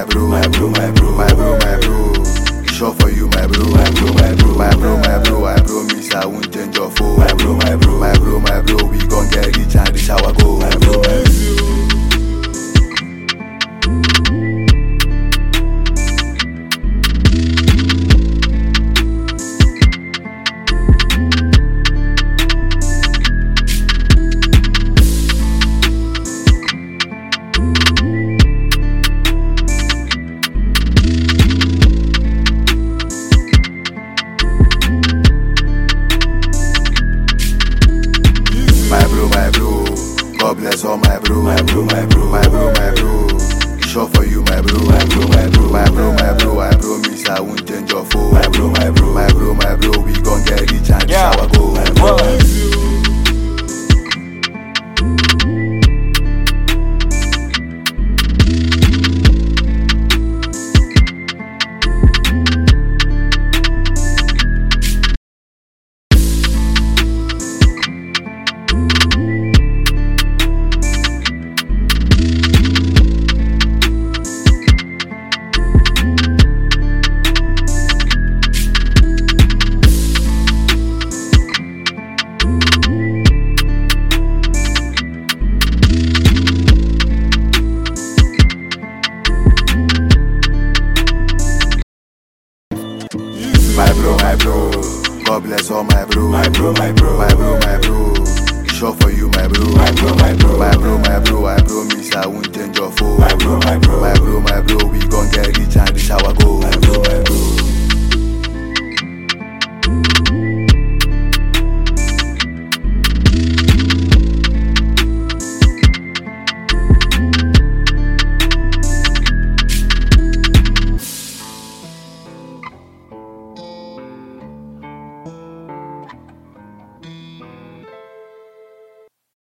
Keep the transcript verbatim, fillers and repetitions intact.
bro, my bro, my bro, my bro, my bro. It's sure for you, my bro, my bro, my bro, my bro, my bro. I promise I won't change your phone, my bro, my bro, my bro, my bro. We gon' get rich and this our goal, my bro, my bro. God bless all my bro, my bro, my bro, my bro, my bro. It's sure for you, my bro, my bro, my bro, my bro, my bro. I promise I won't change your phone, my bro, my bro, my bro, my bro. We gon' get rich and Yeah. this our goal, my bro. My bro, my bro, God bless all my bro, my bro, my bro, my bro, my bro. It's sure for you, my bro, my bro, my bro, my bro, my bro. I promise I won't change your phone, my bro, my bro, my bro, my bro. We gon' get rich and this our goal, my bro, my bro.